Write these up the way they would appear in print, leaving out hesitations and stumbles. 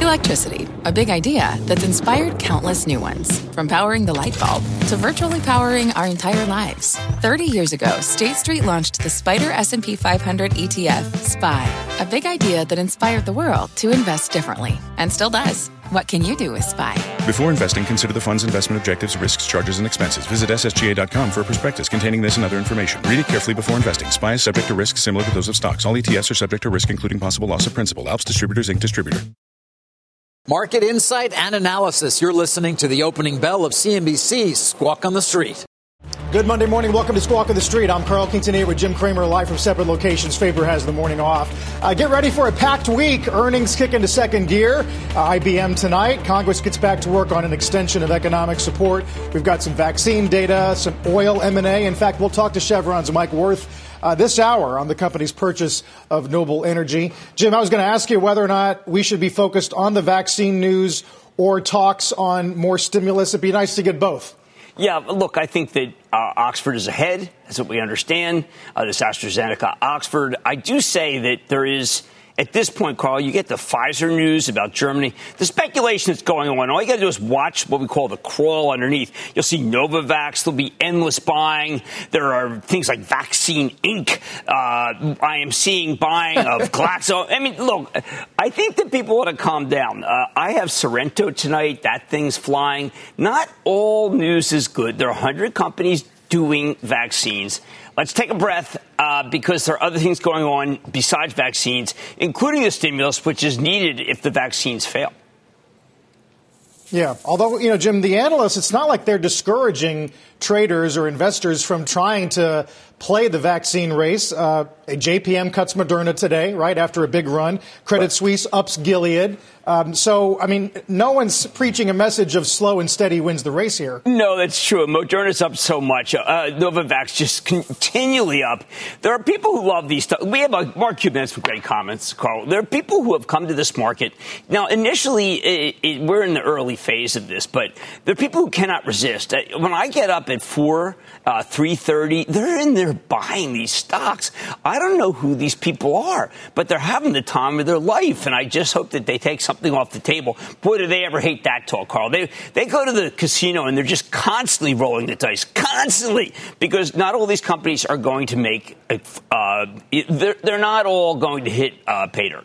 Electricity, a big idea that's inspired countless new ones. From powering the light bulb to virtually powering our entire lives. 30 years ago, State Street launched the Spider S&P 500 ETF, SPY. A big idea that inspired the world to invest differently. And still does. What can you do with SPY? Before investing, consider the fund's investment objectives, risks, charges, and expenses. Visit ssga.com for a prospectus containing this and other information. Read it carefully before investing. SPY is subject to risks similar to those of stocks. All ETFs are subject to risk, including possible loss of principal. Alps Distributors, Inc. Distributor. Market insight and analysis. You're listening to the opening bell of CNBC's Squawk on the Street. Good Monday morning. Welcome to Squawk on the Street. I'm Carl Quintanilla with Jim Cramer, live from separate locations. Faber has the morning off. Get ready for a packed week. Earnings kick into second gear. IBM tonight. Congress gets back to work on an extension of economic support. We've got some vaccine data, some oil M&A. In fact, we'll talk to Chevron's Mike Wirth this hour on the company's purchase of Noble Energy. Jim, I was going to ask you whether or not we should be focused on the vaccine news or talks on more stimulus. It'd be nice to get both. Yeah, look, I think that Oxford is ahead. That's what we understand. This AstraZeneca Oxford. I do say that there is, at this point, Carl, you get the Pfizer news about Germany. The speculation that's going on, all you got to do is watch what we call the crawl underneath. You'll see Novavax. There'll be endless buying. There are things like Vaccine Inc. I am seeing buying of Glaxo. I mean, look, I think that people want to calm down. I have Sorrento tonight. That thing's flying. Not all news is good. There are 100 companies doing vaccines. Let's take a breath because there are other things going on besides vaccines, including the stimulus, which is needed if the vaccines fail. Yeah, although, Jim, the analysts, it's not like they're discouraging traders or investors from trying to play the vaccine race. JPM cuts Moderna today, right, after a big run. Credit Suisse ups Gilead. No one's preaching a message of slow and steady wins the race here. No, that's true. Moderna's up so much. Novavax just continually up. There are people who love these stuff. We have Mark Cuban has some great comments, Carl. There are people who have come to this market. Now, initially, we're in the early phase of this, but there are people who cannot resist. When I get up at 3:30, they're in there buying these stocks. I don't know who these people are, but they're having the time of their life, and I just hope that they take something off the table. Boy, do they ever hate that talk, Carl. They go to the casino, and they're just constantly rolling the dice, constantly, because not all these companies are going to make they're not all going to hit pay dirt.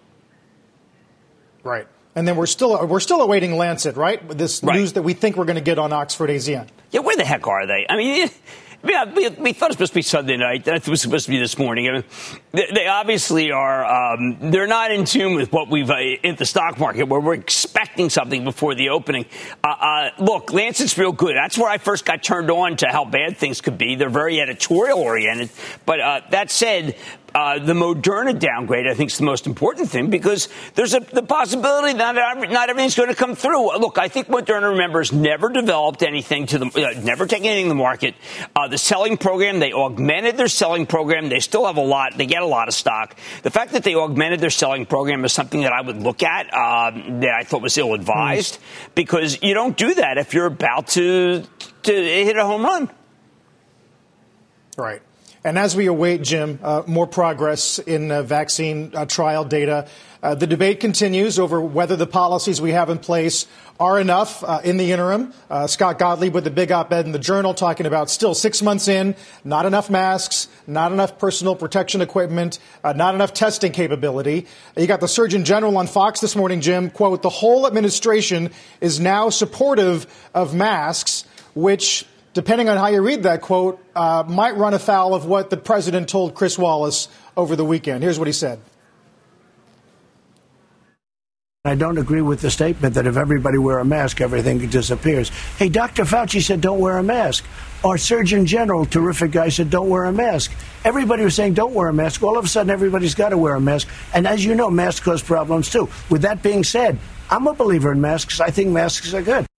Right. And then we're still awaiting Lancet, right? This news that we think we're going to get on Oxford AZN. Yeah, where the heck are they? I mean, yeah, we thought it was supposed to be Sunday night. It was supposed to be this morning. I mean, they obviously are. They're not in tune with what we've in the stock market, where we're expecting something before the opening. Look, Lancet's real good. That's where I first got turned on to how bad things could be. They're very editorial oriented. But that said, the Moderna downgrade, I think, is the most important thing because there's the possibility that not everything's going to come through. Look, I think Moderna, remember, has never developed anything never taken anything to the market. The selling program, they augmented their selling program. They still have a lot. They get a lot of stock. The fact that they augmented their selling program is something that I would look at that I thought was ill-advised because you don't do that if you're about to hit a home run. Right. And as we await, Jim, more progress in vaccine trial data, the debate continues over whether the policies we have in place are enough in the interim. Scott Gottlieb with the big op-ed in the Journal talking about still 6 months in, not enough masks, not enough personal protection equipment, not enough testing capability. You got the Surgeon General on Fox this morning, Jim, quote, the whole administration is now supportive of masks, which, depending on how you read that quote, might run afoul of what the president told Chris Wallace over the weekend. Here's what he said. I don't agree with the statement that if everybody wear a mask, everything disappears. Hey, Dr. Fauci said don't wear a mask. Our Surgeon General, terrific guy, said don't wear a mask. Everybody was saying don't wear a mask. All of a sudden, everybody's got to wear a mask. And as you know, masks cause problems, too. With that being said, I'm a believer in masks. I think masks are good.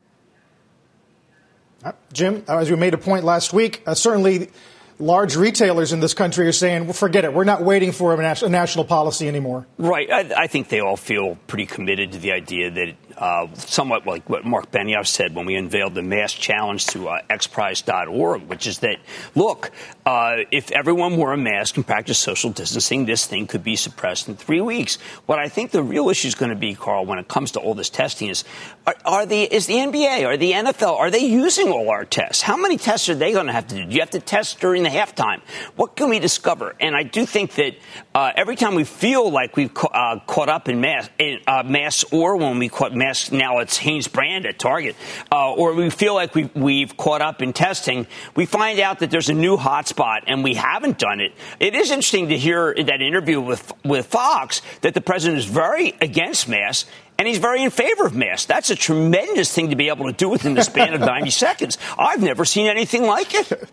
Jim, as we made a point last week, certainly large retailers in this country are saying, well, forget it. We're not waiting for a national policy anymore. Right. I think they all feel pretty committed to the idea that somewhat like what Mark Benioff said when we unveiled the mass challenge to xprize.org, which is that, look, if everyone wore a mask and practiced social distancing, this thing could be suppressed in 3 weeks. What I think the real issue is going to be, Carl, when it comes to all this testing is the NBA or the NFL, are they using all our tests? How many tests are they going to have to do? Do you have to test during the halftime? What can we discover? And I do think that every time we feel like we've caught up in mass, or when we caught mass, now it's Hanes brand at Target, or we feel like we've caught up in testing, we find out that there's a new hotspot and we haven't done it. It is interesting to hear in that interview with Fox that the president is very against masks. And he's very in favor of masks. That's a tremendous thing to be able to do within the span of 90 seconds. I've never seen anything like it.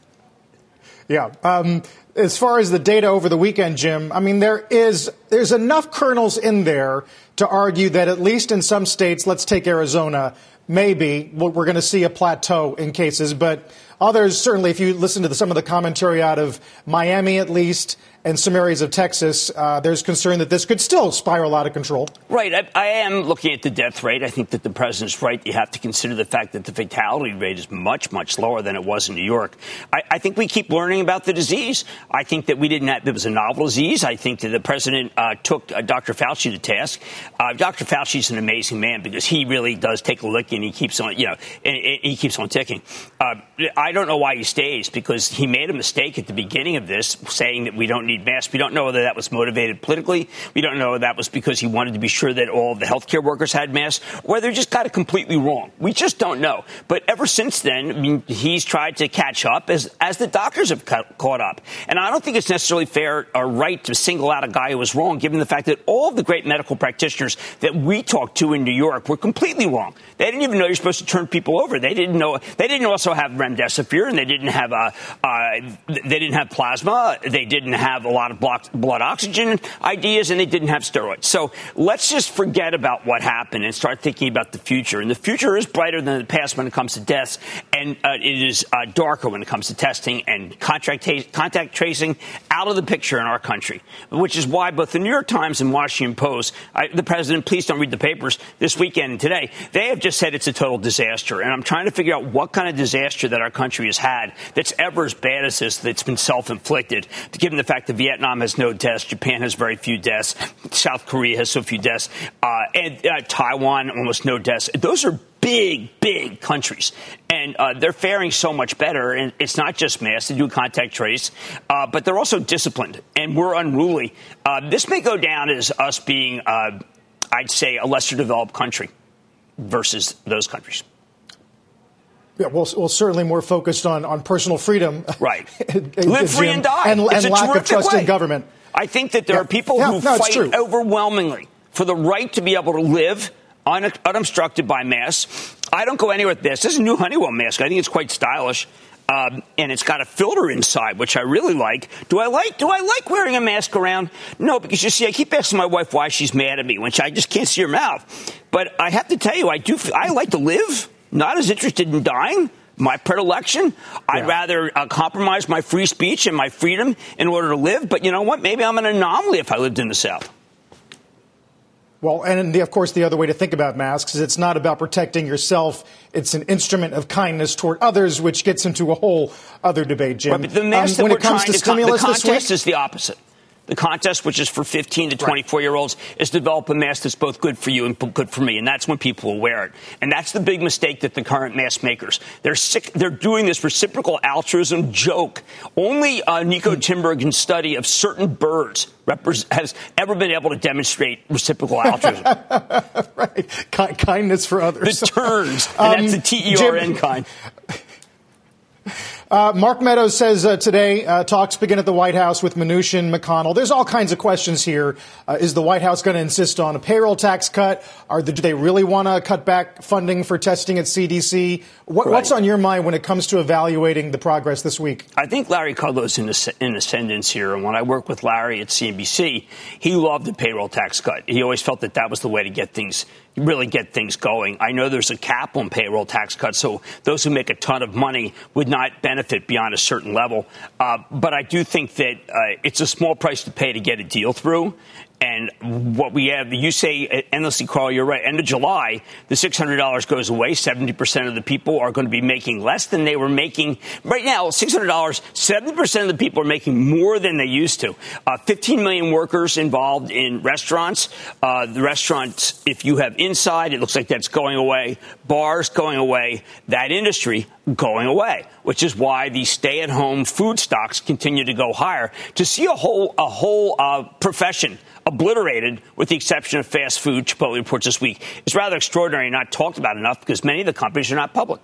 Yeah. As far as the data over the weekend, Jim, I mean, there's enough kernels in there to argue that at least in some states, let's take Arizona, maybe we're going to see a plateau in cases. But others, certainly, if you listen to some of the commentary out of Miami, at least, and some areas of Texas, there's concern that this could still spiral out of control. Right. I am looking at the death rate. I think that the president's right. You have to consider the fact that the fatality rate is much, much lower than it was in New York. I think we keep learning about the disease. I think that it was a novel disease. I think that the president took Dr. Fauci to task. Dr. Fauci's an amazing man because he really does take a lick and he keeps on, he keeps on ticking. I don't know why he stays because he made a mistake at the beginning of this saying that we don't need masks. We don't know whether that was motivated politically. We don't know whether that was because he wanted to be sure that all of the healthcare workers had masks, or whether he just got it completely wrong. We just don't know. But ever since then, I mean, he's tried to catch up as the doctors have caught up. And I don't think it's necessarily fair or right to single out a guy who was wrong, given the fact that all of the great medical practitioners that we talked to in New York were completely wrong. They didn't even know you're supposed to turn people over. They didn't know. They didn't also have remdesivir, and they didn't have plasma. They didn't have a lot of blood oxygen ideas, and they didn't have steroids. So let's just forget about what happened and start thinking about the future. And the future is brighter than the past when it comes to deaths, and it is darker when it comes to testing and contact tracing out of the picture in our country, which is why both the New York Times and Washington Post, the president, please don't read the papers this weekend and today, they have just said it's a total disaster. And I'm trying to figure out what kind of disaster that our country has had that's ever as bad as this, that's been self-inflicted, given the fact that Vietnam has no deaths, Japan has very few deaths, South Korea has so few deaths, and Taiwan almost no deaths. Those are big countries, and they're faring so much better. And it's not just masks; they do contact trace, but they're also disciplined, and we're unruly. This may go down as us being, I'd say, a lesser developed country versus those countries. Yeah, well, certainly more focused on personal freedom. Right. Live free and die. And lack of trust in government. I think that there are people who fight overwhelmingly for the right to be able to live unobstructed by masks. I don't go anywhere with this. This is a new Honeywell mask. I think it's quite stylish. And it's got a filter inside, which I really like. Do I like wearing a mask around? No, because you see, I keep asking my wife why she's mad at me when I just can't see her mouth. But I have to tell you, I like to live. Not as interested in dying. My predilection. I'd rather compromise my free speech and my freedom in order to live. But you know what? Maybe I'm an anomaly if I lived in the South. Well, and of course, the other way to think about masks is it's not about protecting yourself. It's an instrument of kindness toward others, which gets into a whole other debate, Jim. Right, but the mask that when we're it comes trying to stimulus the this contest week, is the opposite. The contest, which is for 15 to 24-year-olds, is to develop a mask that's both good for you and good for me. And that's when people will wear it. And that's the big mistake that the current mask makers, they're doing this reciprocal altruism joke. Only Nico Tinbergen's study of certain birds has ever been able to demonstrate reciprocal altruism. Right. Kindness for others. The terns. And that's the TERN kind. Mark Meadows says today talks begin at the White House with Mnuchin, McConnell. There's all kinds of questions here. Is the White House going to insist on a payroll tax cut? Do they really want to cut back funding for testing at CDC? What's on your mind when it comes to evaluating the progress this week? I think Larry Kudlow's in ascendance here. And when I worked with Larry at CNBC, he loved the payroll tax cut. He always felt that was the way to really get things going. I know there's a cap on payroll tax cuts, so those who make a ton of money would not benefit beyond a certain level. But I do think that it's a small price to pay to get a deal through. And what we have, you say endlessly, Carl, you're right. End of July, the $600 goes away. 70% of the people are going to be making less than they were making. Right now, $600, 70% of the people are making more than they used to. 15 million workers involved in restaurants. The restaurants, if you have inside, it looks like that's going away. Bars going away. That industry going away, which is why the stay-at-home food stocks continue to go higher. To see a whole profession obliterated, with the exception of fast food, Chipotle reports this week, is rather extraordinary and not talked about enough because many of the companies are not public.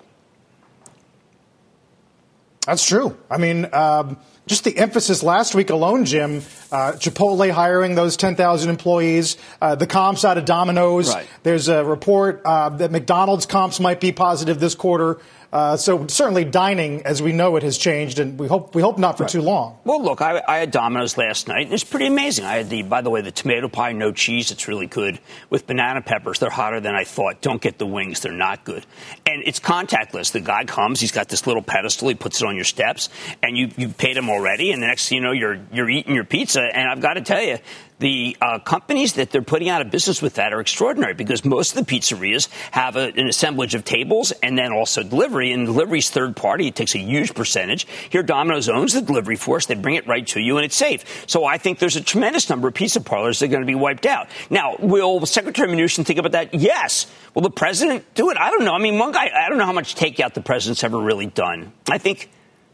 That's true. I mean, just the emphasis last week alone, Jim, Chipotle hiring those 10,000 employees, the comps out of Domino's. Right. There's a report that McDonald's comps might be positive this quarter. So certainly dining, as we know it, has changed, and we hope not for too long. Well, look, I had Domino's last night, and it's pretty amazing. I had by the way, the tomato pie, no cheese. It's really good. With banana peppers, they're hotter than I thought. Don't get the wings. They're not good. And it's contactless. The guy comes. He's got this little pedestal. He puts it on your steps, and you've paid him already. And the next thing you know, you're eating your pizza. And I've got to tell you, the companies that they're putting out of business with that are extraordinary because most of the pizzerias have an assemblage of tables and then also delivery. And delivery's third party. It takes a huge percentage. Here, Domino's owns the delivery force. They bring it right to you, and it's safe. So I think there's a tremendous number of pizza parlors that are going to be wiped out. Now, will Secretary Mnuchin think about that? Yes. Will the president do it? I don't know. I mean, one guy, I don't know how much takeout the president's ever really done. I think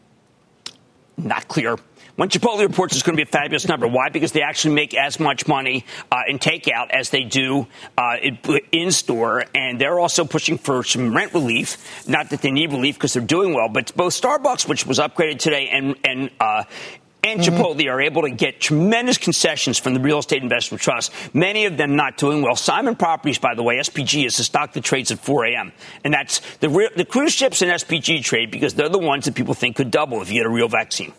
not clear. When Chipotle reports, it's going to be a fabulous number. Why? Because they actually make as much money in takeout as they do in store, and they're also pushing for some rent relief. Not that they need relief because they're doing well, but both Starbucks, which was upgraded today, and Chipotle are able to get tremendous concessions from the Real Estate Investment Trust, many of them not doing well. Simon Properties, by the way, SPG, is a stock that trades at 4 a.m. And that's the cruise ships and SPG trade because they're the ones that people think could double if you get a real vaccine.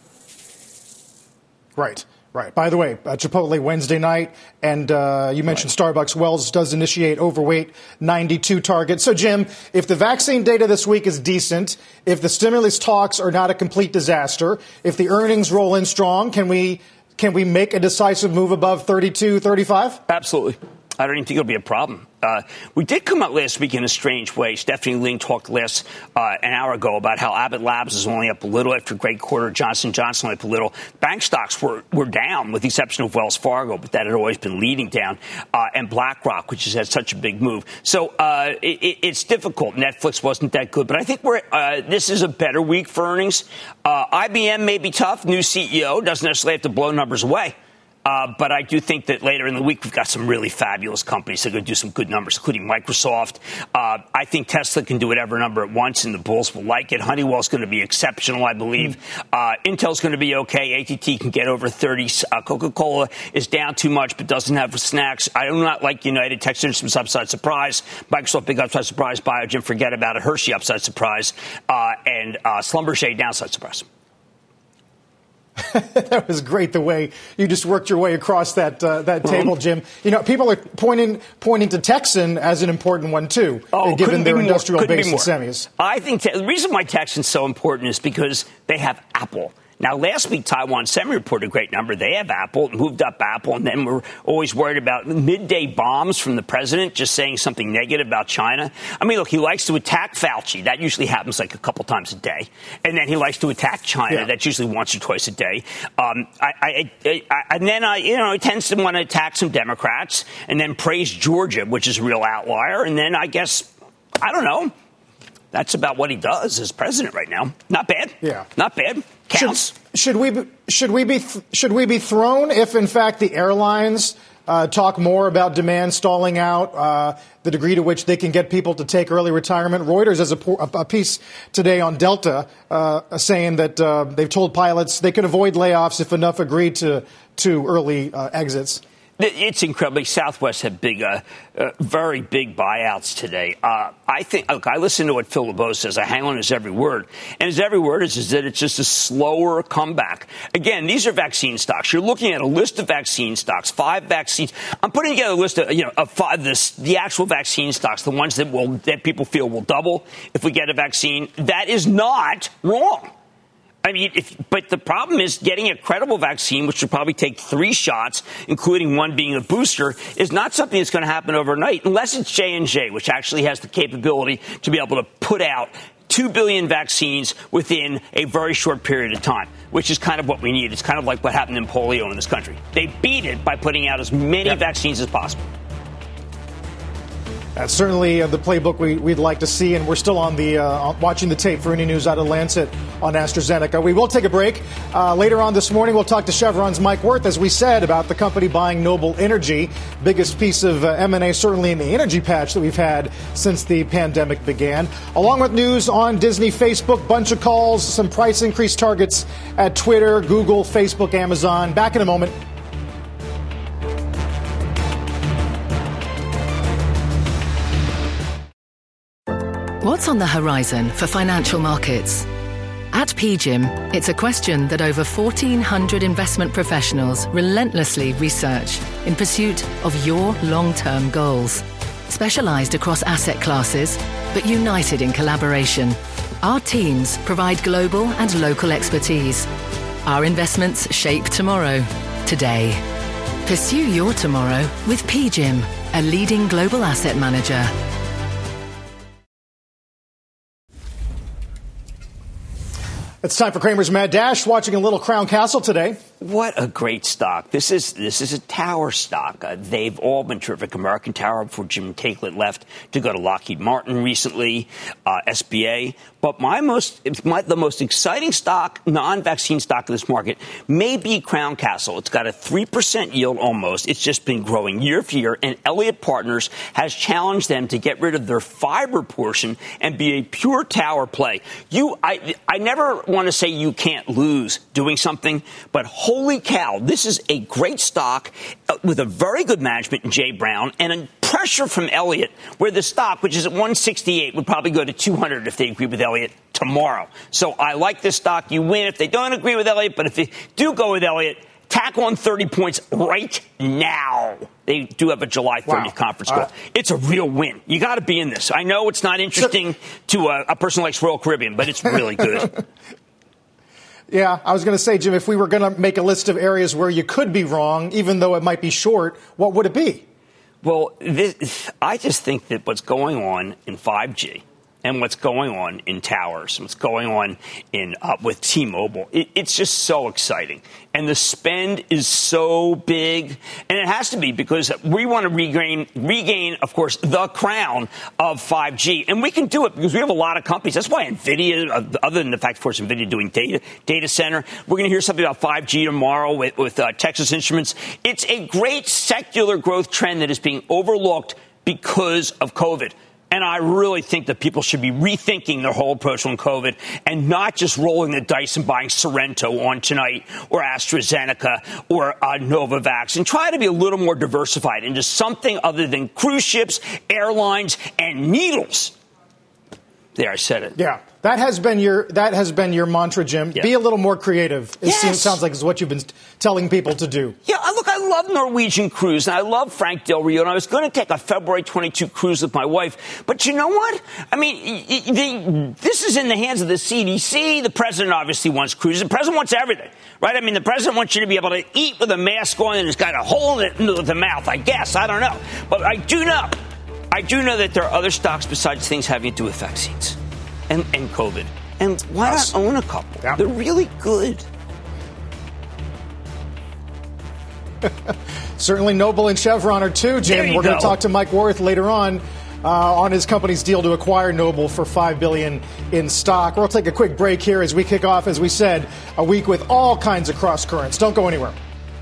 Right. By the way, Chipotle Wednesday night, and you mentioned Starbucks. Wells does initiate overweight 92 target. So, Jim, if the vaccine data this week is decent, if the stimulus talks are not a complete disaster, if the earnings roll in strong, can we make a decisive move above 32, 35? Absolutely. I don't even think it'll be a problem. We did come out last week in a strange way. Stephanie Ling talked an hour ago about how Abbott Labs is only up a little after a great quarter. Johnson & Johnson only up a little. Bank stocks were down, with the exception of Wells Fargo, but that had always been leading down, and BlackRock, which has had such a big move. So it's difficult. Netflix wasn't that good, but I think this is a better week for earnings. IBM may be tough. New CEO doesn't necessarily have to blow numbers away. But I do think that later in the week, we've got some really fabulous companies that are going to do some good numbers, including Microsoft. I think Tesla can do whatever number it wants, and the bulls will like it. Honeywell's going to be exceptional, I believe. Intel's going to be okay. AT&T can get over 30. Coca-Cola is down too much, but doesn't have snacks. I do not like United. Texas Instruments upside surprise. Microsoft big upside surprise. Biogen, forget about it. Hershey upside surprise. And Schlumberger downside surprise. That was great, the way you just worked your way across that table, Jim. You know, people are pointing to Texan as an important one, too, given their industrial base in semis. I think the reason why Texan's so important is because they have Apple. Now, last week, Taiwan Semi reported a great number. They have Apple, moved up Apple, and then we're always worried about midday bombs from the president just saying something negative about China. I mean, look, he likes to attack Fauci. That usually happens like a couple times a day. And then he likes to attack China. Yeah. That's usually once or twice a day. And then he tends to want to attack some Democrats and then praise Georgia, which is a real outlier. And then I don't know. That's about what he does as president right now. Not bad. Yeah. Not bad. Counts. Should we be thrown if, in fact, the airlines talk more about demand stalling out, the degree to which they can get people to take early retirement? Reuters has a piece today on Delta saying that they've told pilots they can avoid layoffs if enough agree to early exits. It's incredibly. Southwest had very big buyouts today. I think. Look, I listen to what Phil LeBeau says. I hang on his every word, and his every word is that it's just a slower comeback. Again, these are vaccine stocks. You're looking at a list of vaccine stocks, 5 vaccines. I'm putting together a list of 5. The actual vaccine stocks, the ones that people feel will double if we get a vaccine. That is not wrong. I mean, but the problem is getting a credible vaccine, which would probably take 3 shots, including one being a booster, is not something that's going to happen overnight, unless it's J&J, which actually has the capability to be able to put out 2 billion vaccines within a very short period of time, which is kind of what we need. It's kind of like what happened in polio in this country. They beat it by putting out as many vaccines as possible. That's certainly the playbook we'd like to see, and we're still on the watching the tape for any news out of Lancet on AstraZeneca. We will take a break. Later on this morning, we'll talk to Chevron's Mike Wirth, as we said, about the company buying Noble Energy, biggest piece of M&A certainly in the energy patch that we've had since the pandemic began. Along with news on Disney, Facebook, bunch of calls, some price increase targets at Twitter, Google, Facebook, Amazon. Back in a moment. What's on the horizon for financial markets? At PGIM, it's a question that over 1,400 investment professionals relentlessly research in pursuit of your long-term goals. Specialized across asset classes, but united in collaboration, our teams provide global and local expertise. Our investments shape tomorrow, today. Pursue your tomorrow with PGIM, a leading global asset manager. It's time for Cramer's Mad Dash, watching a little Crown Castle today. What a great stock. This is a Tower stock. They've all been terrific. American Tower before Jim Taiclet left to go to Lockheed Martin recently, SBA. But the most exciting stock, non-vaccine stock in this market may be Crown Castle. It's got a 3% yield almost. It's just been growing year after year. And Elliott Partners has challenged them to get rid of their fiber portion and be a pure tower play. I never want to say you can't lose doing something, but holy cow, this is a great stock with a very good management in Jay Brown and a pressure from Elliott, where the stock, which is at 168, would probably go to 200 if they agree with Elliott tomorrow. So I like this stock. You win if they don't agree with Elliott, but if they do go with Elliott, tack on 30 points right now. They do have a July 30th conference call. It's a real win. You got to be in this. I know it's not interesting to a person like Royal Caribbean, but it's really good. Yeah, I was going to say, Jim, if we were going to make a list of areas where you could be wrong, even though it might be short, what would it be? Well, I just think that what's going on in 5G and what's going on in towers, what's going on in with T-Mobile, it's just so exciting. And the spend is so big. And it has to be because we want to regain, of course, the crown of 5G. And we can do it because we have a lot of companies. That's why NVIDIA, other than the fact, of course, NVIDIA doing data center, we're going to hear something about 5G tomorrow with Texas Instruments. It's a great secular growth trend that is being overlooked because of COVID. And I really think that people should be rethinking their whole approach on COVID and not just rolling the dice and buying Sorrento on tonight or AstraZeneca or Novavax, and try to be a little more diversified into something other than cruise ships, airlines, and needles. There, I said it. Yeah, that has been your mantra, Jim. Yeah. Be a little more creative. It sounds like it's what you've been telling people to do. Yeah, look, I love Norwegian Cruise, and I love Frank Del Rio, and I was going to take a February 22 cruise with my wife. But you know what? I mean, this is in the hands of the CDC. The president obviously wants cruises. The president wants everything, right? I mean, the president wants you to be able to eat with a mask on and it's got a hole in it into the mouth, I guess. I don't know. But I do know that there are other stocks besides things having to do with vaccines and COVID. And why not own a couple? Yeah. They're really good. Certainly Noble and Chevron are too, Jim. We're going to talk to Mike Wirth later on his company's deal to acquire Noble for $5 billion in stock. We'll take a quick break here as we kick off, as we said, a week with all kinds of cross currents. Don't go anywhere.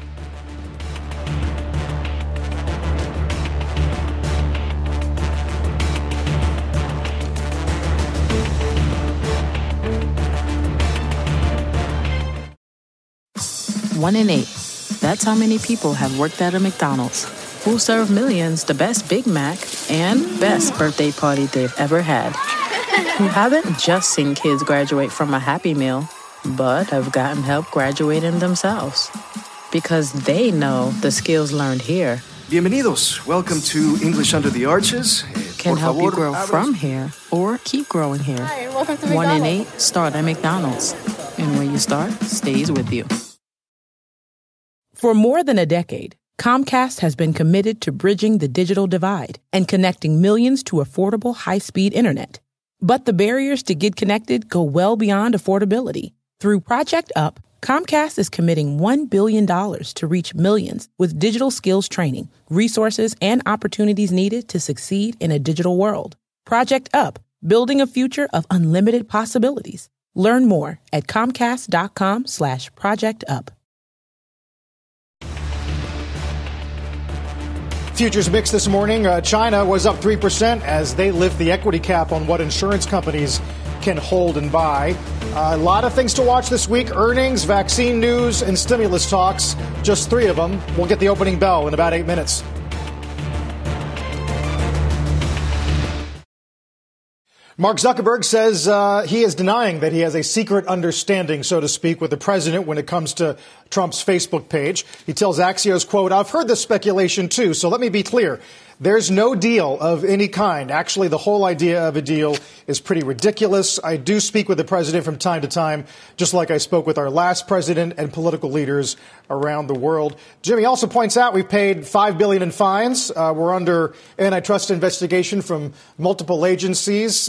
One in 8. That's how many people have worked at a McDonald's. Who serve millions the best Big Mac and best birthday party they've ever had. Who haven't just seen kids graduate from a Happy Meal, but have gotten help graduating themselves. Because they know the skills learned here Bienvenidos. Welcome to English Under the Arches. Can help you grow from here or keep growing here. Hi, welcome to McDonald's. 1 in 8 start at McDonald's. And when you start, stays with you. For more than a decade, Comcast has been committed to bridging the digital divide and connecting millions to affordable high-speed internet. But the barriers to get connected go well beyond affordability. Through Project Up, Comcast is committing $1 billion to reach millions with digital skills training, resources, and opportunities needed to succeed in a digital world. Project Up, building a future of unlimited possibilities. Learn more at comcast.com/projectup. Futures mixed this morning. China was up 3% as they lift the equity cap on what insurance companies can hold and buy. A lot of things to watch this week. Earnings, vaccine news, and stimulus talks. Just 3 of them. We'll get the opening bell in about 8 minutes. Mark Zuckerberg says he is denying that he has a secret understanding, so to speak, with the president when it comes to Trump's Facebook page. He tells Axios, quote, "I've heard this speculation, too, so let me be clear. There's no deal of any kind. Actually, the whole idea of a deal is pretty ridiculous. I do speak with the president from time to time, just like I spoke with our last president and political leaders around the world." Jimmy also points out we've paid $5 billion in fines. We're under antitrust investigation from multiple agencies.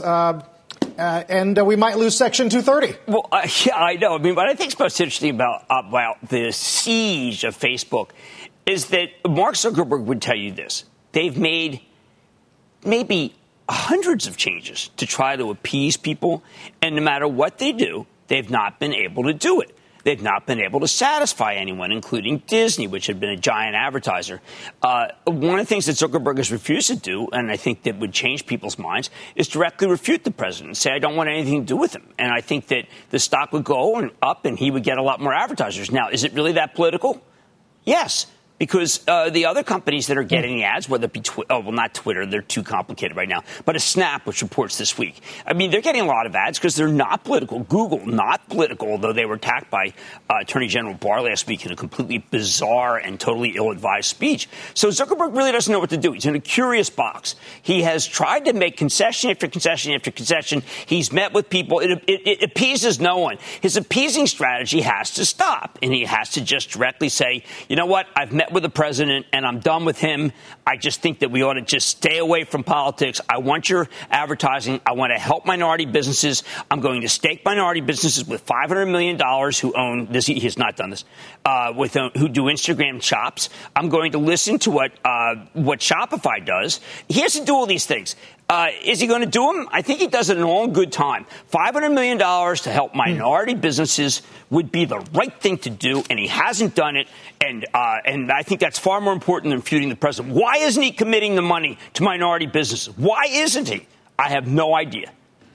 And we might lose Section 230. Well, yeah, I know. I mean, what I think is most interesting about the siege of Facebook is that Mark Zuckerberg would tell you this. They've made maybe hundreds of changes to try to appease people. And no matter what they do, they've not been able to do it. They've not been able to satisfy anyone, including Disney, which had been a giant advertiser. One of the things that Zuckerberg has refused to do, and I think that would change people's minds, is directly refute the president and say, I don't want anything to do with him. And I think that the stock would go up and he would get a lot more advertisers. Now, is it really that political? Yes. Because the other companies that are getting the ads, whether it be not Twitter, they're too complicated right now, but a Snap, which reports this week. I mean, they're getting a lot of ads because they're not political. Google, not political, although they were attacked by Attorney General Barr last week in a completely bizarre and totally ill-advised speech. So Zuckerberg really doesn't know what to do. He's in a curious box. He has tried to make concession after concession after concession. He's met with people. It appeases no one. His appeasing strategy has to stop, and he has to just directly say, you know what, I've met with the president and I'm done with him. I just think that we ought to just stay away from politics. I want your advertising. I want to help minority businesses. I'm going to stake minority businesses with $500 million who own this. He has not done this who do Instagram shops. I'm going to listen to what Shopify does. He has to do all these things. Is he going to do them? I think he does it in all good time. $500 million to help minority businesses would be the right thing to do, and he hasn't done it. And I think that's far more important than refuting the president. Why isn't he committing the money to minority businesses? Why isn't he? I have no idea.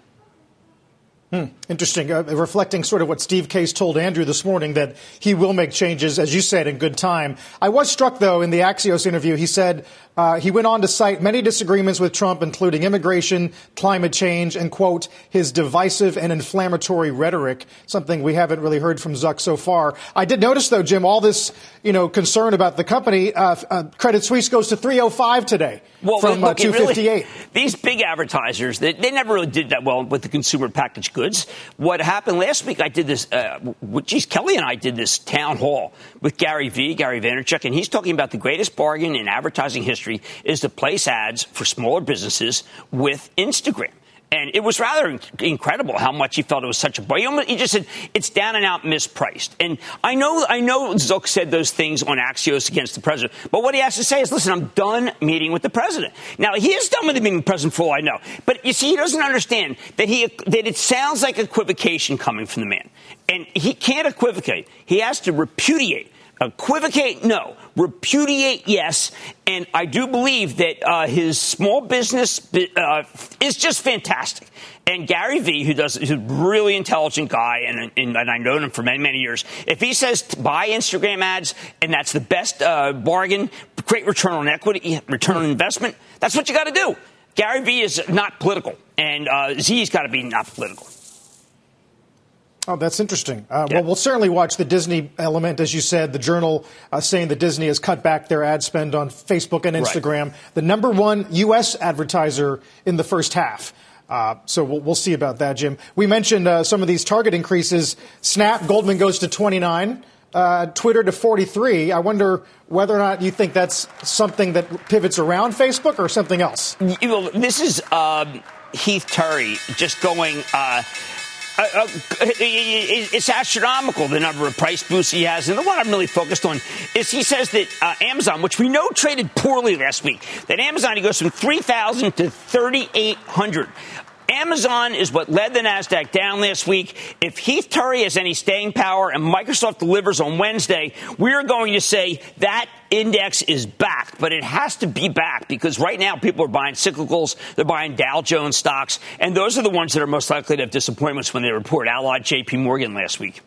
Interesting. Reflecting sort of what Steve Case told Andrew this morning, that he will make changes, as you said, in good time. I was struck, though, in the Axios interview, he said he went on to cite many disagreements with Trump, including immigration, climate change, and, quote, his divisive and inflammatory rhetoric, something we haven't really heard from Zuck so far. I did notice, though, Jim, all this, concern about the company. Credit Suisse goes to 305 today from 258. Really, these big advertisers, they never really did that well with the consumer packaged goods. What happened last week, I did this, Kelly and I did this town hall with Gary Vaynerchuk, and he's talking about the greatest bargain in advertising history is to place ads for smaller businesses with Instagram. And it was rather incredible how much he felt it was such a bargain. He just said it's down and out mispriced. And I know Zuck said those things on Axios against the president. But what he has to say is, listen, I'm done meeting with the president. Now, he is done with meeting with the president for all I know. But you see, he doesn't understand that it sounds like equivocation coming from the man. And he can't equivocate. He has to repudiate. Equivocate, no. Repudiate, yes. And I do believe that his small business is just fantastic. And Gary Vee, who's a really intelligent guy, and I've known him for many, many years, if he says to buy Instagram ads and that's the best bargain, great return on equity, return on investment, that's what you got to do. Gary Vee is not political, and Z's got to be not political. Oh, that's interesting. Well, we'll certainly watch the Disney element, as you said, the Journal saying that Disney has cut back their ad spend on Facebook and Instagram, the number one U.S. advertiser in the first half. So we'll see about that, Jim. We mentioned some of these target increases. Snap, Goldman goes to 29. Twitter to 43. I wonder whether or not you think that's something that pivots around Facebook or something else. This is Heath Terry just going. It's astronomical, the number of price boosts he has. And the one I'm really focused on is he says that Amazon, which we know traded poorly last week, that Amazon, he goes from 3,000 to 3,800. Amazon is what led the NASDAQ down last week. If Heath Terry has any staying power and Microsoft delivers on Wednesday, we're going to say that index is back. But it has to be back because right now people are buying cyclicals. They're buying Dow Jones stocks. And those are the ones that are most likely to have disappointments when they report out like JP Morgan last week.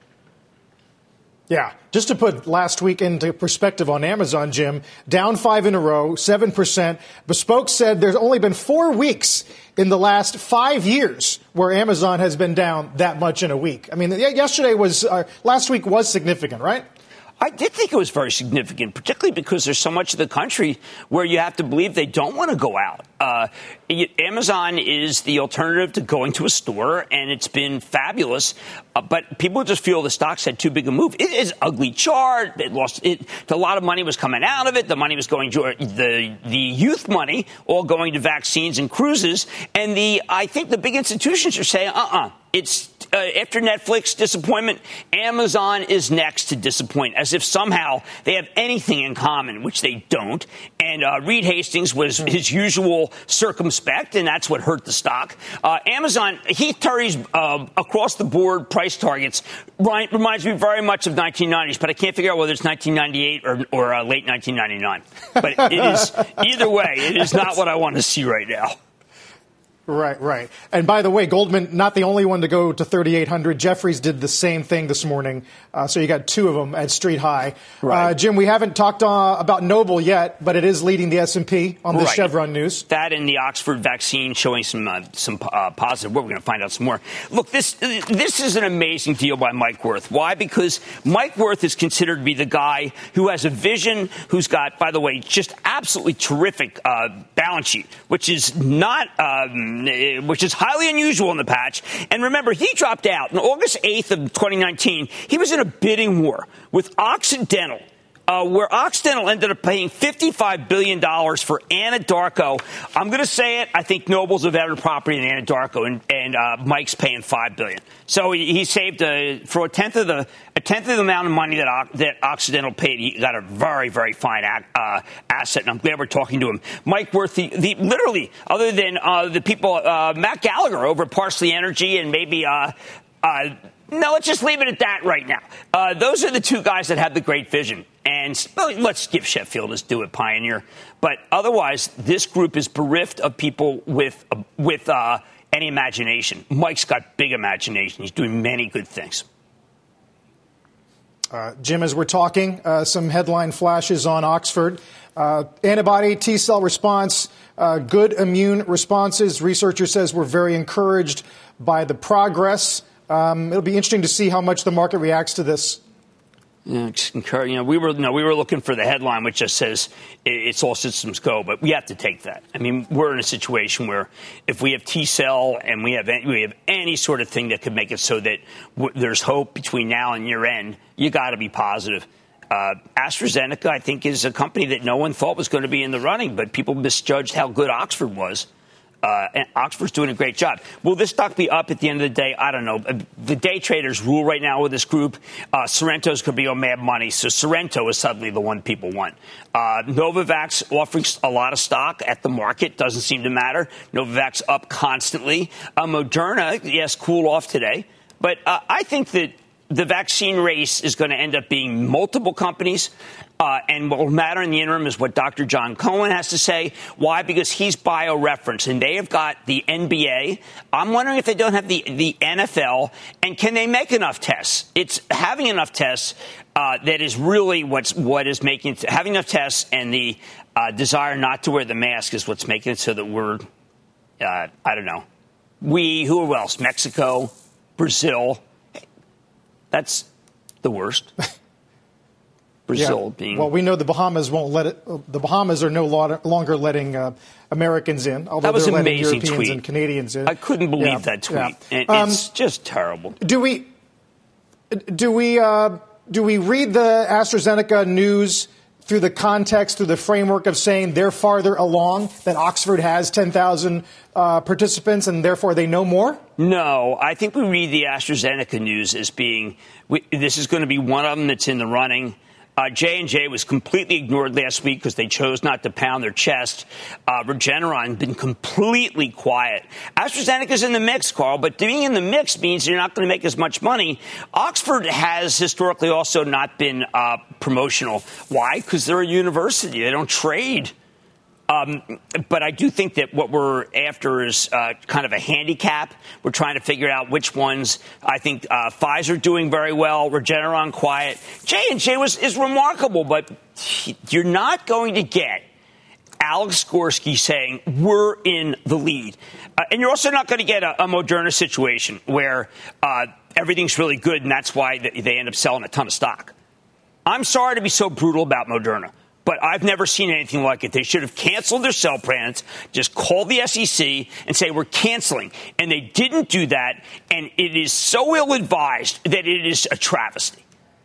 Yeah, just to put last week into perspective on Amazon, Jim, down 5 in a row, 7%. Bespoke said there's only been 4 weeks in the last 5 years where Amazon has been down that much in a week. I mean, last week was significant, right? I did think it was very significant, particularly because there's so much of the country where you have to believe they don't want to go out. Amazon is the alternative to going to a store, and it's been fabulous. But people just feel the stocks had too big a move. It is ugly chart. It lost it. A lot of money was coming out of it. The money was going to the youth money, all going to vaccines and cruises. And I think the big institutions are saying, it's after Netflix disappointment, Amazon is next to disappoint, as if somehow they have anything in common, which they don't. And Reed Hastings was his usual circumspect, and that's what hurt the stock. Amazon, Heath Terry's across the board price targets reminds me very much of 1990s, but I can't figure out whether it's 1998 or late 1999. But it is either way. It is not what I want to see right now. Right. And by the way, Goldman, not the only one to go to 3,800. Jefferies did the same thing this morning. So you got two of them at street high. Right. Jim, we haven't talked about Noble yet, but it is leading the S&P on the Chevron news. That and the Oxford vaccine showing some positive. We're going to find out some more. Look, this is an amazing deal by Mike Wirth. Why? Because Mike Wirth is considered to be the guy who has a vision, who's got, by the way, just absolutely terrific balance sheet, which is not which is highly unusual in the patch. And remember, he dropped out on August 8th of 2019. He was in a bidding war with Occidental, where Occidental ended up paying $55 billion for Anadarko. I'm going to say it. I think Noble's a better property than Anadarko, and Mike's paying $5 billion. So he saved for a tenth of the amount of money that Occidental paid. He got a very, very fine asset, and I'm glad we're talking to him. Mike Wirth, literally, other than the people, Matt Gallagher over at Parsley Energy, and maybe. No, let's just leave it at that right now. Those are the two guys that have the great vision. And let's give Sheffield his due at Pioneer. But otherwise, this group is bereft of people with any imagination. Mike's got big imagination. He's doing many good things. Jim, as we're talking, some headline flashes on Oxford. Antibody T-cell response, good immune responses. Researcher says we're very encouraged by the progress. It'll be interesting to see how much the market reacts to this. Yeah, we were looking for the headline which just says it's all systems go, but we have to take that. I mean, we're in a situation where if we have T-cell and we have any sort of thing that could make it so that there's hope between now and year end, you got to be positive. AstraZeneca, I think, is a company that no one thought was going to be in the running, but people misjudged how good Oxford was. And Oxford's doing a great job. Will this stock be up at the end of the day? I don't know. The day traders rule right now with this group. Sorrento's could be on mad money, so Sorrento is suddenly the one people want. Novavax offering a lot of stock at the market. Doesn't seem to matter. Novavax up constantly. Moderna, yes, cooled off today. But I think that the vaccine race is going to end up being multiple companies. And what will matter in the interim is what Dr. John Cohen has to say. Why? Because he's BioReference, and they have got the NBA. I'm wondering if they don't have the NFL, and can they make enough tests? It's having enough tests that is really what is making it. Having enough tests and the desire not to wear the mask is what's making it so that we're, I don't know. Who else? Mexico, Brazil. That's the worst. Brazil being. Well, we know the Bahamas won't let it. The Bahamas are no longer letting Americans in, although they're letting Europeans tweet. And Canadians in. I couldn't believe that tweet. Yeah. And it's just terrible. Do we read the AstraZeneca news through the context, through the framework of saying they're farther along, that Oxford has 10,000 participants and therefore they know more? No, I think we read the AstraZeneca news as being this is going to be one of them that's in the running. J&J was completely ignored last week because they chose not to pound their chest. Regeneron been completely quiet. AstraZeneca's in the mix, Carl, but being in the mix means you're not going to make as much money. Oxford has historically also not been promotional. Why? Because they're a university. They don't trade. But I do think that what we're after is kind of a handicap. We're trying to figure out which ones. I think Pfizer doing very well, Regeneron quiet. J&J is remarkable, but you're not going to get Alex Gorski saying we're in the lead. And you're also not going to get a Moderna situation where everything's really good and that's why they end up selling a ton of stock. I'm sorry to be so brutal about Moderna, but I've never seen anything like it. They should have canceled their sell plans, just call the SEC and say we're canceling. And they didn't do that, and it is so ill-advised that it is a travesty.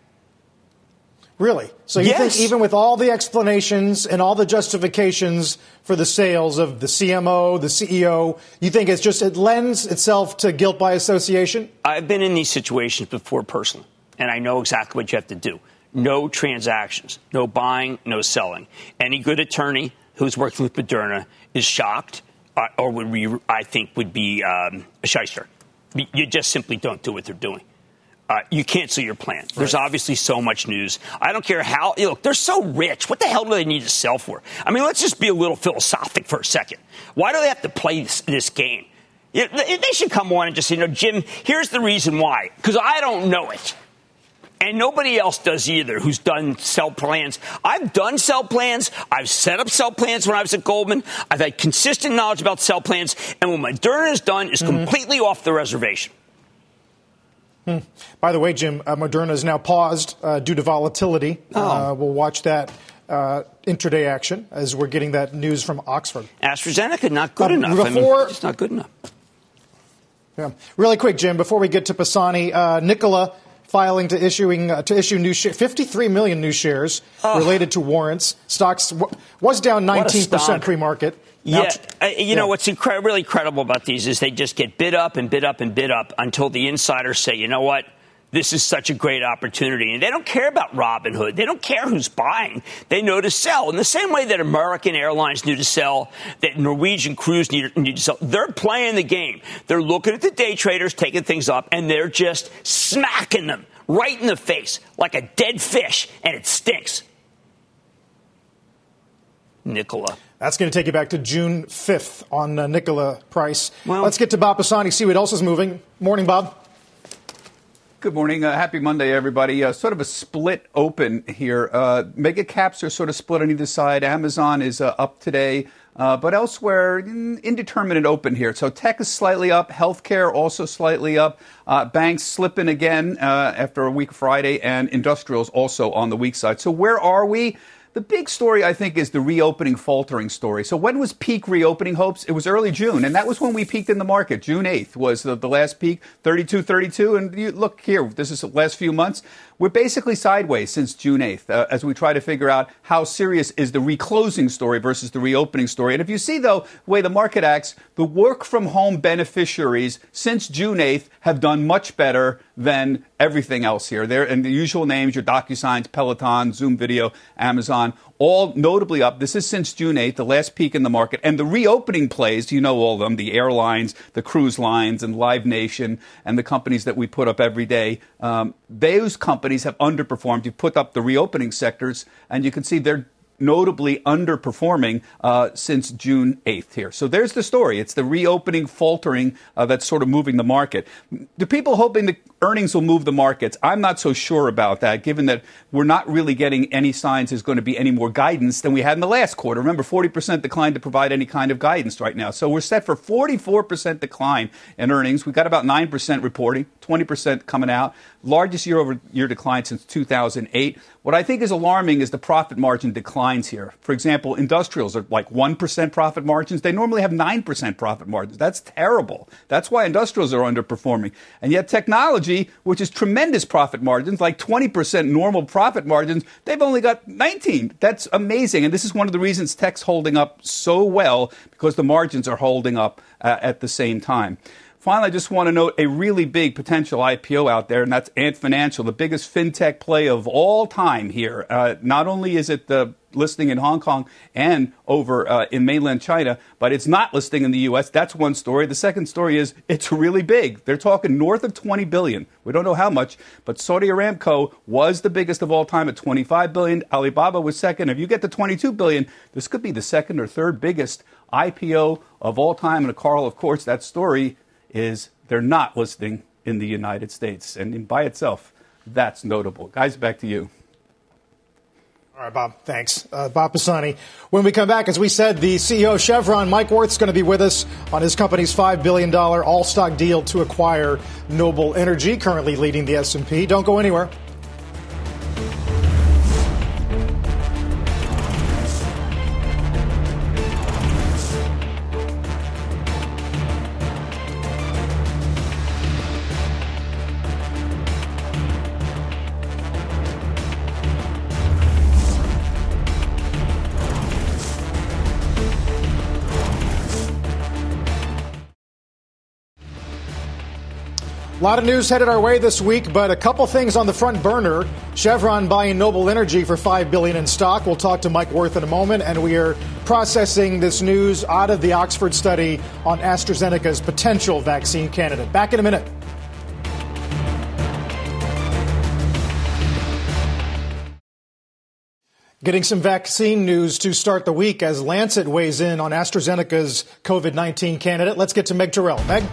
Really? So you think even with all the explanations and all the justifications for the sales of the CMO, the CEO, you think it lends itself to guilt by association? I've been in these situations before personally, and I know exactly what you have to do. No transactions, no buying, no selling. Any good attorney who's working with Moderna is shocked or would be a shyster. You just simply don't do what they're doing. You cancel your plan. Right. There's obviously so much news. I don't care how. Look, they're so rich. What the hell do they need to sell for? I mean, let's just be a little philosophic for a second. Why do they have to play this game? They should come on and just say, Jim, here's the reason why. Because I don't know it. And nobody else does either who's done sell plans. I've done sell plans. I've set up sell plans when I was at Goldman. I've had consistent knowledge about sell plans. And what Moderna has done is completely off the reservation. By the way, Jim, Moderna is now paused due to volatility. We'll watch that intraday action as we're getting that news from Oxford. AstraZeneca, not good enough. It's not good enough. Yeah. Really quick, Jim, before we get to Pisani, Nikola filing to issue new shares, 53 million new shares related to warrants. Stocks was down 19% pre-market. Now, what's really incredible about these is they just get bid up and bid up and bid up until the insiders say, you know what? This is such a great opportunity. And they don't care about Robinhood. They don't care who's buying. They know to sell. In the same way that American Airlines knew to sell, that Norwegian Cruise need to sell. They're playing the game. They're looking at the day traders, taking things up, and they're just smacking them right in the face like a dead fish, and it stinks. Nikola. That's going to take you back to June 5th on Nikola price. Well, let's get to Bob Pisani, see what else is moving. Morning, Bob. Good morning. Happy Monday, everybody. Sort of a split open here. Mega caps are sort of split on either side. Amazon is up today, but elsewhere, indeterminate open here. So tech is slightly up. Healthcare also slightly up. Banks slipping again after a weak Friday, and industrials also on the weak side. So where are we? The big story, I think, is the reopening faltering story. So when was peak reopening hopes? It was early June, and that was when we peaked in the market. June 8th was the last peak, 32.32. And you look here, this is the last few months. We're basically sideways since June 8th as we try to figure out how serious is the reclosing story versus the reopening story. And if you see, though, the way the market acts, the work-from-home beneficiaries since June 8th have done much better than everything else here. They're in the usual names, your DocuSigns, Peloton, Zoom Video, Amazon, all notably up. This is since June 8th, the last peak in the market. And the reopening plays, you know all of them, the airlines, the cruise lines, and Live Nation, and the companies that we put up every day. Those companies have underperformed. You put up the reopening sectors, and you can see they're notably underperforming since June 8th here. So there's the story. It's the reopening faltering that's sort of moving the market. The people hoping the earnings will move the markets. I'm not so sure about that, given that we're not really getting any signs there's going to be any more guidance than we had in the last quarter. Remember, 40% declined to provide any kind of guidance right now. So we're set for 44% decline in earnings. We've got about 9% reporting, 20% coming out. Largest year-over-year decline since 2008. What I think is alarming is the profit margin declines here. For example, industrials are like 1% profit margins. They normally have 9% profit margins. That's terrible. That's why industrials are underperforming. And yet technology, which is tremendous profit margins, like 20% normal profit margins, they've only got 19. That's amazing. And this is one of the reasons tech's holding up so well, because the margins are holding up at the same time. Finally, I just want to note a really big potential IPO out there, and that's Ant Financial, the biggest fintech play of all time here. Not only is it listing in Hong Kong and over in mainland China, but it's not listing in the U.S. That's one story. The second story is it's really big. They're talking north of $20 billion. We don't know how much, but Saudi Aramco was the biggest of all time at $25 billion. Alibaba was second. If you get to $22 billion, this could be the second or third biggest IPO of all time. And Carl, of course, that story is they're not listing in the United States. And by itself, that's notable. Guys, back to you. All right, Bob, thanks. Bob Pisani. When we come back, as we said, the CEO of Chevron, Mike Wirth's going to be with us on his company's $5 billion all-stock deal to acquire Noble Energy, currently leading the S&P. Don't go anywhere. A lot of news headed our way this week, but a couple things on the front burner. Chevron buying Noble Energy for $5 billion in stock. We'll talk to Mike Wirth in a moment, and we are processing this news out of the Oxford study on AstraZeneca's potential vaccine candidate. Back in a minute. Getting some vaccine news to start the week as Lancet weighs in on AstraZeneca's COVID-19 candidate. Let's get to Meg Terrell. Meg?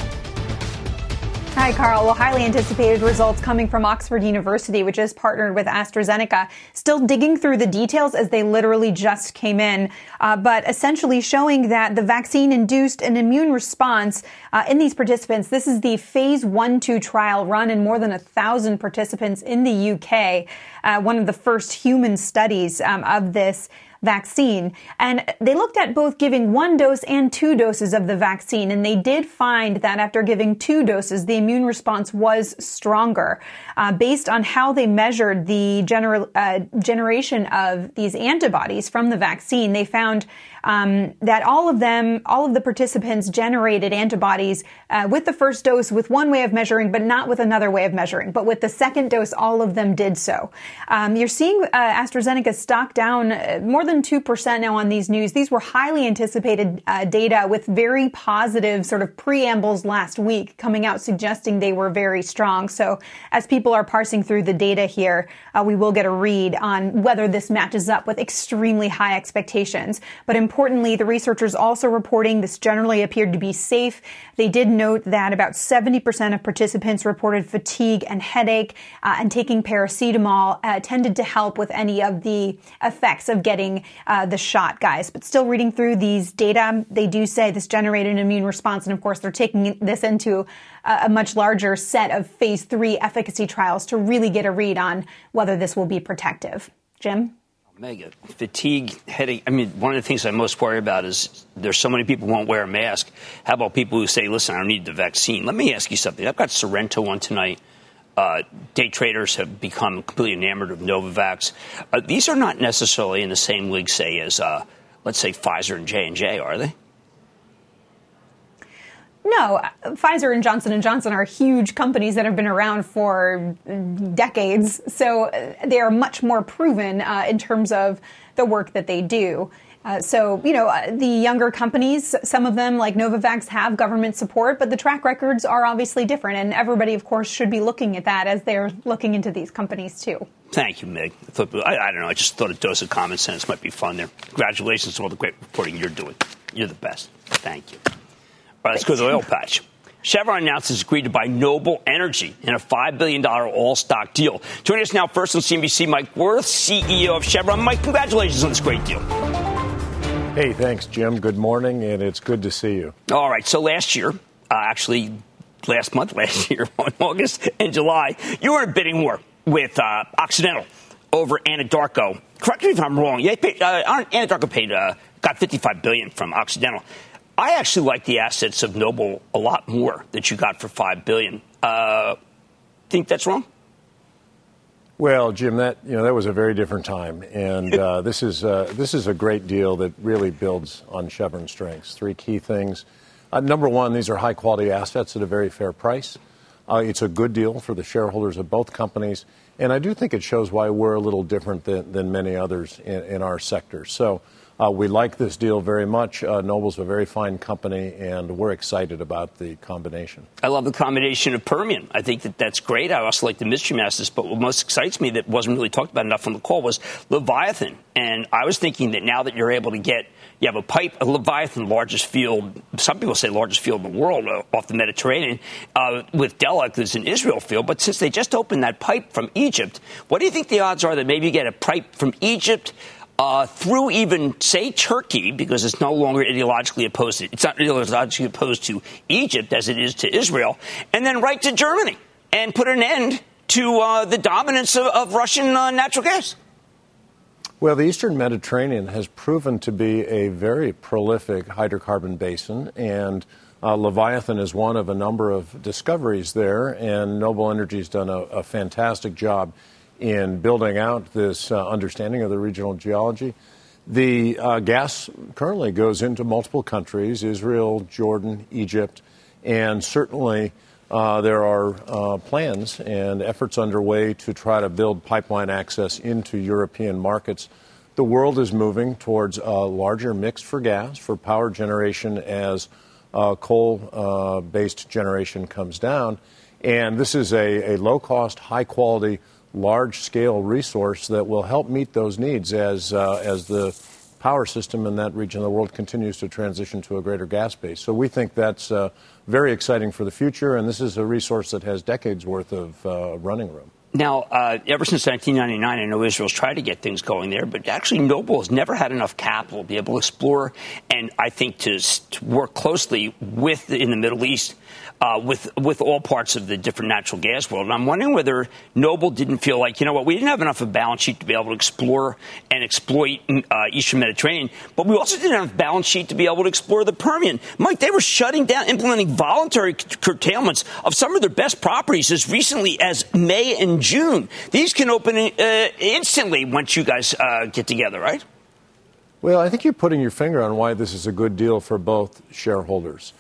Hi, Carl. Well, highly anticipated results coming from Oxford University, which is partnered with AstraZeneca. Still digging through the details as they literally just came in, but essentially showing that the vaccine induced an immune response in these participants. This is the phase 1-2 trial run in more than 1,000 participants in the UK, one of the first human studies of this vaccine. And they looked at both giving 1 dose and 2 doses of the vaccine. And they did find that after giving 2 doses, the immune response was stronger. Based on how they measured the generation of these antibodies from the vaccine, they found that all of the participants generated antibodies with the first dose with one way of measuring, but not with another way of measuring. But with the second dose, all of them did so. You're seeing AstraZeneca stock down more than 2% now on these news. These were highly anticipated data with very positive sort of preambles last week coming out suggesting they were very strong. So as people are parsing through the data here, we will get a read on whether this matches up with extremely high expectations. But importantly, the researchers also reporting this generally appeared to be safe. They did note that about 70% of participants reported fatigue and headache, and taking paracetamol tended to help with any of the effects of getting the shot, guys. But still reading through these data, they do say this generated an immune response. And of course, they're taking this into a much larger set of phase 3 efficacy trials to really get a read on whether this will be protective. Jim? Mega fatigue, headache. I mean, one of the things I most worry about is there's so many people who won't wear a mask. How about people who say, listen, I don't need the vaccine? Let me ask you something. I've got Sorrento on tonight. Day traders have become completely enamored of Novavax. These are not necessarily in the same league, say, as, let's say, Pfizer and J&J, are they? No, Pfizer and Johnson & Johnson are huge companies that have been around for decades. So they are much more proven in terms of the work that they do. The younger companies, some of them like Novavax have government support, but the track records are obviously different. And everybody, of course, should be looking at that as they're looking into these companies, too. Thank you, Meg. I don't know. I just thought a dose of common sense might be fun there. Congratulations on all the great reporting you're doing. You're the best. Thank you. All right, let's go to the oil patch. Chevron announced it's agreed to buy Noble Energy in a $5 billion all-stock deal. Joining us now first on CNBC, Mike Wirth, CEO of Chevron. Mike, congratulations on this great deal. Hey, thanks, Jim. Good morning, and it's good to see you. All right, so last year, last year, on August and July, you were in a bidding war with Occidental over Anadarko. Correct me if I'm wrong. Anadarko got $55 billion from Occidental. I actually like the assets of Noble a lot more that you got for $5 billion. Think that's wrong? Well, Jim, that was a very different time, and this is a great deal that really builds on Chevron's strengths. Three key things. Number one, these are high-quality assets at a very fair price. It's a good deal for the shareholders of both companies, and I do think it shows why we're a little different than many others in our sector. So we like this deal very much. Noble's a very fine company, and we're excited about the combination. I love the combination of Permian. I think that's great. I also like the midstream assets, but what most excites me that wasn't really talked about enough on the call was Leviathan. And I was thinking that now that you're able to you have a Leviathan, largest field, some people say largest field in the world off the Mediterranean, with Delek, there's an Israel field. But since they just opened that pipe from Egypt, what do you think the odds are that maybe you get a pipe from Egypt through even, say, Turkey, because it's no longer ideologically opposed. It's not ideologically opposed to Egypt as it is to Israel, and then right to Germany and put an end to the dominance of Russian natural gas? Well, the Eastern Mediterranean has proven to be a very prolific hydrocarbon basin, and Leviathan is one of a number of discoveries there, and Noble Energy has done a fantastic job in building out this understanding of the regional geology. The gas currently goes into multiple countries, Israel, Jordan, Egypt, and certainly there are plans and efforts underway to try to build pipeline access into European markets. The world is moving towards a larger mix for gas, for power generation as coal-based generation comes down. And this is a low-cost, high-quality, large-scale resource that will help meet those needs as the power system in that region of the world continues to transition to a greater gas base. So we think that's very exciting for the future, and this is a resource that has decades' worth of running room. Now, ever since 1999, I know Israel's tried to get things going there, but actually Noble has never had enough capital to be able to explore and I think to work closely in the Middle East with all parts of the different natural gas world. And I'm wondering whether Noble didn't feel like, we didn't have enough of a balance sheet to be able to explore and exploit Eastern Mediterranean, but we also didn't have a balance sheet to be able to explore the Permian. Mike, they were shutting down, implementing voluntary curtailments of some of their best properties as recently as May and June. These can open instantly once you guys get together, right? Well, I think you're putting your finger on why this is a good deal for both shareholders.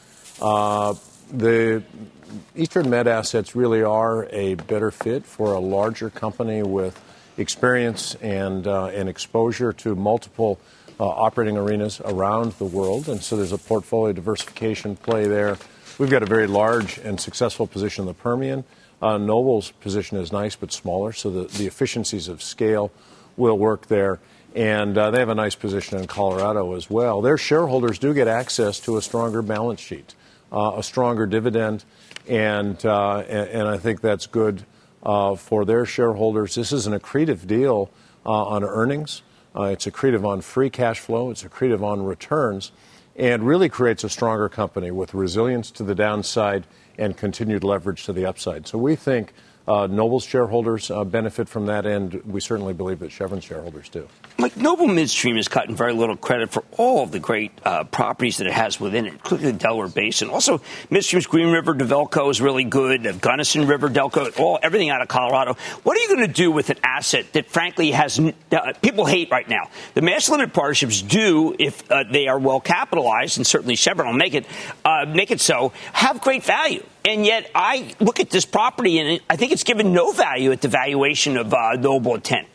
The Eastern Med assets really are a better fit for a larger company with experience and exposure to multiple operating arenas around the world. And so there's a portfolio diversification play there. We've got a very large and successful position in the Permian. Noble's position is nice but smaller, so the efficiencies of scale will work there. And they have a nice position in Colorado as well. Their shareholders do get access to a stronger balance sheet, a stronger dividend, and I think that's good for their shareholders. This is an accretive deal on earnings. It's accretive on free cash flow. It's accretive on returns, and really creates a stronger company with resilience to the downside and continued leverage to the upside. So we think Noble's shareholders benefit from that, and we certainly believe that Chevron shareholders do. Like Noble Midstream has gotten very little credit for all of the great properties that it has within it, including the Delaware Basin. Also, Midstream's Green River DeVelco is really good. The Gunnison River Delco, everything out of Colorado. What are you going to do with an asset that, frankly, has people hate right now? The master limited partnerships do, if they are well capitalized, and certainly Chevron will make it so, have great value. And yet, I look at this property, and I think it's given no value at the valuation of Noble at 10.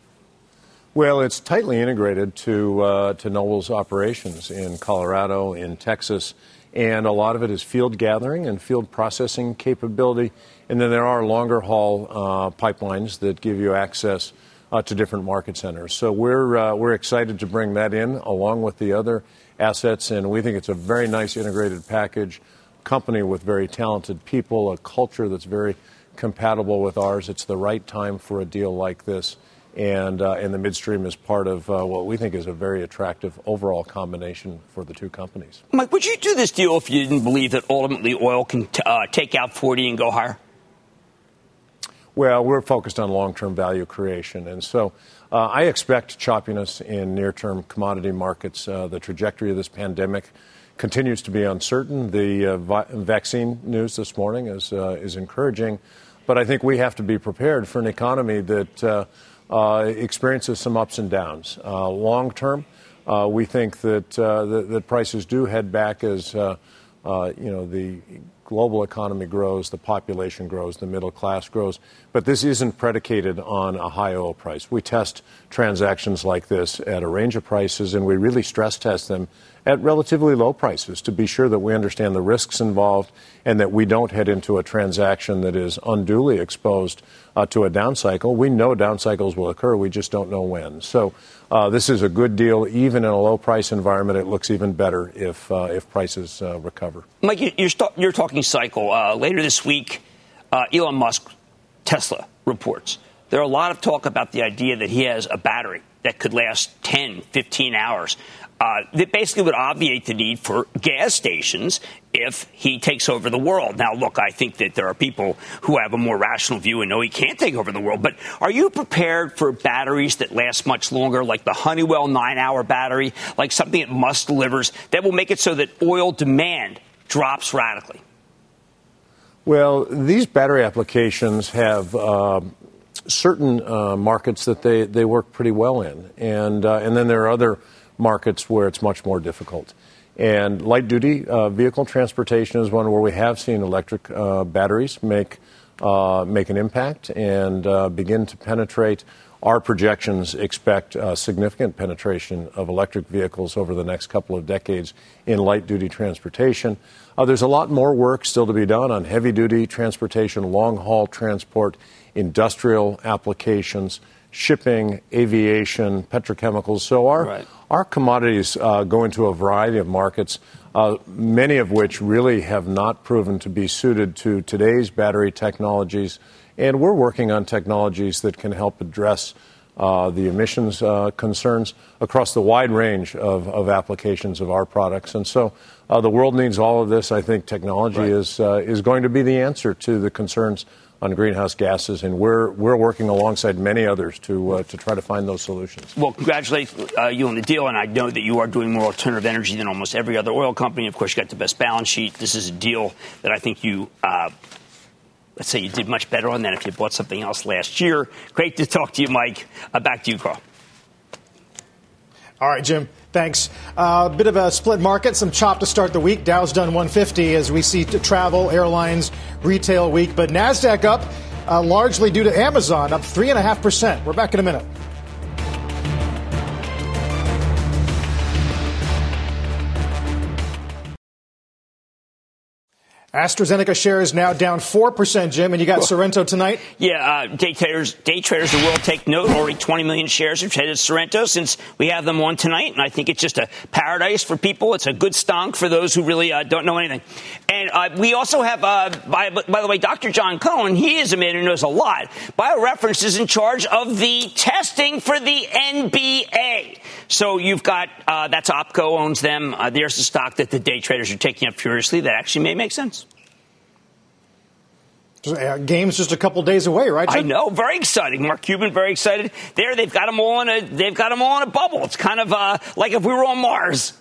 Well, it's tightly integrated to Noble's operations in Colorado, in Texas, and a lot of it is field gathering and field processing capability. And then there are longer haul pipelines that give you access to different market centers. So we're excited to bring that in along with the other assets, and we think it's a very nice integrated package. company with very talented people, a culture that's very compatible with ours. It's the right time for a deal like this. And the midstream is part of what we think is a very attractive overall combination for the two companies. Mike, would you do this deal if you didn't believe that ultimately oil can take out 40 and go higher? Well, we're focused on long-term value creation. And so I expect choppiness in near-term commodity markets. The trajectory of this pandemic continues to be uncertain. The vaccine news this morning is encouraging. But I think we have to be prepared for an economy that experiences some ups and downs. Long term, we think that prices do head back as the global economy grows, the population grows, the middle class grows. But this isn't predicated on a high oil price. We test transactions like this at a range of prices, and we really stress test them at relatively low prices to be sure that we understand the risks involved and that we don't head into a transaction that is unduly exposed to a down cycle. We know down cycles will occur. We just don't know when. So this is a good deal. Even in a low price environment, it looks even better if prices recover. Mike, you're talking cycle. Later this week, Elon Musk, Tesla, reports. There are a lot of talk about the idea that he has a battery that could last 10, 15 hours. That basically would obviate the need for gas stations if he takes over the world. Now, look, I think that there are people who have a more rational view and know he can't take over the world. But are you prepared for batteries that last much longer, like the Honeywell 9-hour battery, like something that Musk delivers that will make it so that oil demand drops radically? Well, these battery applications have certain markets that they work pretty well in. And then there are other markets where it's much more difficult. And light-duty vehicle transportation is one where we have seen electric batteries make an impact and begin to penetrate. Our projections expect significant penetration of electric vehicles over the next couple of decades in light-duty transportation. There's a lot more work still to be done on heavy-duty transportation, long-haul transport, industrial applications, shipping, aviation, petrochemicals. So our commodities go into a variety of markets, many of which really have not proven to be suited to today's battery technologies. And we're working on technologies that can help address the emissions concerns across the wide range of applications of our products. And so the world needs all of this. I think technology is going to be the answer to the concerns on greenhouse gases, and we're working alongside many others to try to find those solutions. Well, congratulate you on the deal, and I know that you are doing more alternative energy than almost every other oil company. Of course, you got the best balance sheet. This is a deal that I think you, let's say you did much better on than if you bought something else last year. Great to talk to you, Mike. Back to you, Carl. All right, Jim. Thanks. Bit of a split market, some chop to start the week. Dow's done 150 as we see travel, airlines, retail weak. But NASDAQ up largely due to Amazon, up 3.5%. We're back in a minute. AstraZeneca shares now down 4%, Jim, and you got Sorrento tonight? Yeah, day traders of the world take note. Already 20 million shares have traded Sorrento since we have them on tonight, and I think it's just a paradise for people. It's a good stonk for those who really don't know anything. And we also have, by the way, Dr. John Cohen. He is a man who knows a lot. BioReference is in charge of the testing for the NBA. So you've got, that's OPCO owns them. There's the stock that the day traders are taking up furiously. That actually may make sense. Game's just a couple days away, right, Jim? I know, very exciting. Mark Cuban, very excited. They've got them all in a bubble. It's kind of like if we were on Mars.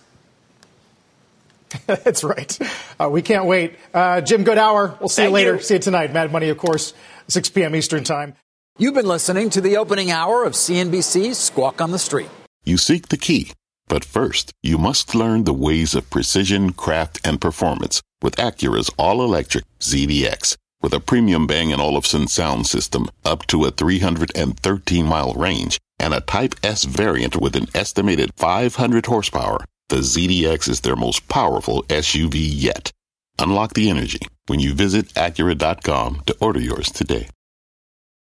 That's right. We can't wait. Jim, good hour. We'll see you later. See you tonight. Mad Money, of course, 6 p.m. Eastern Time. You've been listening to the opening hour of CNBC's Squawk on the Street. You seek the key, but first, you must learn the ways of precision, craft, and performance with Acura's all-electric ZDX. With a premium Bang & Olufsen sound system up to a 313-mile range and a Type S variant with an estimated 500 horsepower, the ZDX is their most powerful SUV yet. Unlock the energy when you visit Acura.com to order yours today.